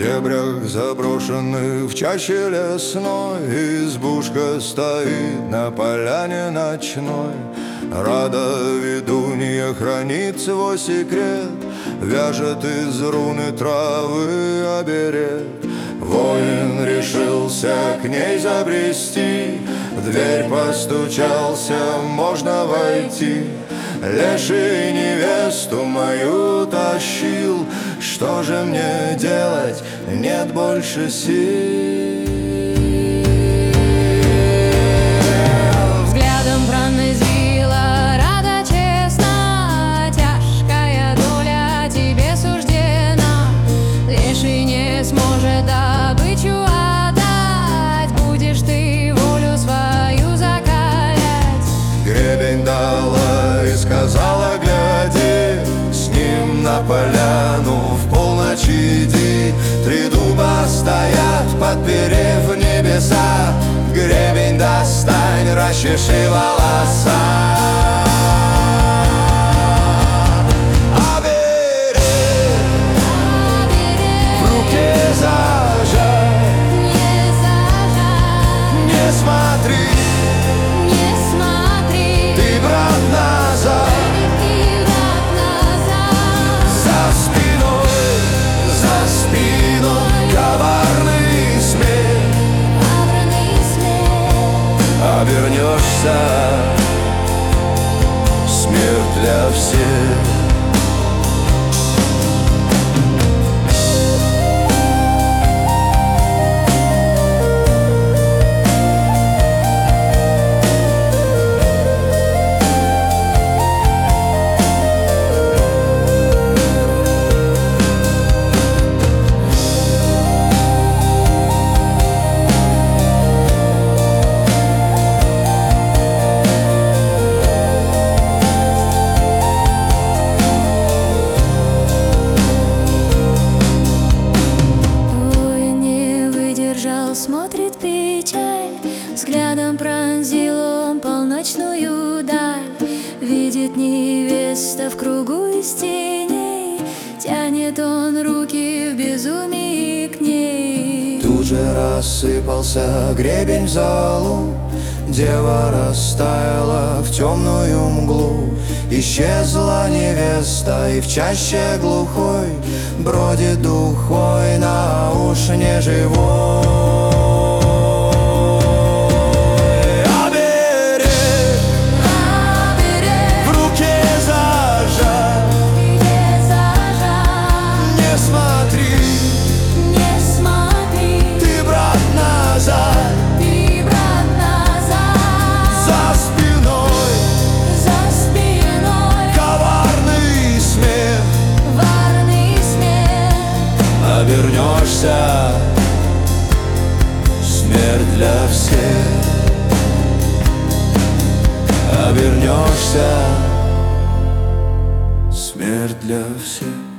дебрях заброшенных, в чаще лесной избушка стоит на поляне ночной. Рада ведунья хранит свой секрет, вяжет из руны травы оберег. Воин решился к ней забрести, в дверь постучался, можно войти. Леший невесту мою тащил, что же мне делать, нет больше сил. Взглядом пронзила Рада честна, тяжкая доля тебе суждена. Леший не сможет добычу отдать, будешь ты волю свою закалять. Гребень дала и сказала: гляди, с ним на поляну в полночь иди. Три дуба стоят, подперев небеса, гребень достань, расчеши волоса. В руке зажать, не смотри, ты, брат, назад. За спиной коварный смех, обернешься, смерть для всех. Смотрит печаль, взглядом пронзил он полночную даль. Видит невеста в кругу из теней, тянет он руки в безумии к ней. Тут же рассыпался гребень в залу, дева растаяла в темную мглу. Исчезла невеста, и в чаще глухой бродит духой на уж не живой. Обернешься, смерть для всех. Обернешься, смерть для всех.